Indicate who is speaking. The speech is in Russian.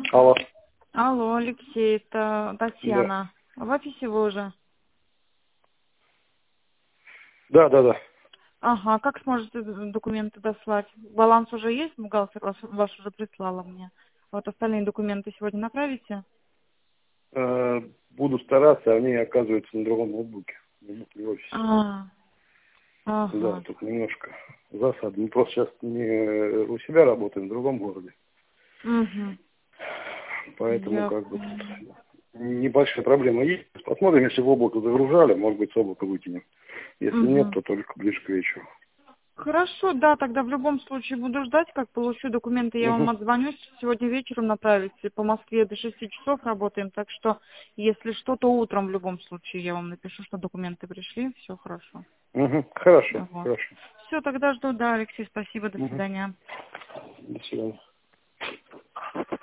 Speaker 1: Алло.
Speaker 2: Алло, Алексей, это
Speaker 1: Да.
Speaker 2: Татьяна. В офисе вы уже?
Speaker 1: Да.
Speaker 2: Ага, как сможете документы дослать? Баланс уже есть? Бухгалтер ваш уже прислала мне. Вот остальные документы сегодня направите?
Speaker 1: Буду стараться, они оказываются на другом ноутбуке. Ноутбук в офисе. Да,
Speaker 2: Ага.
Speaker 1: тут немножко засада. Мы просто сейчас не у себя работаем, в другом городе.
Speaker 2: Угу.
Speaker 1: Поэтому
Speaker 2: Я
Speaker 1: как бы
Speaker 2: поняла.
Speaker 1: тут небольшая проблема есть. Посмотрим, если в облако загружали, может быть, с облака выкинем. Если нет,
Speaker 2: Угу.
Speaker 1: то только ближе к вечеру.
Speaker 2: Хорошо, да, тогда в любом случае буду ждать, как получу документы, я вам
Speaker 1: Угу.
Speaker 2: отзвонюсь, сегодня вечером направите. По Москве до 6 часов работаем, так что, если что, то утром в любом случае я вам напишу, что документы пришли, все хорошо.
Speaker 1: Угу. Хорошо,
Speaker 2: Вот.
Speaker 1: хорошо.
Speaker 2: Все, тогда жду, да, Алексей, спасибо, до
Speaker 1: Угу.
Speaker 2: свидания.
Speaker 1: До свидания.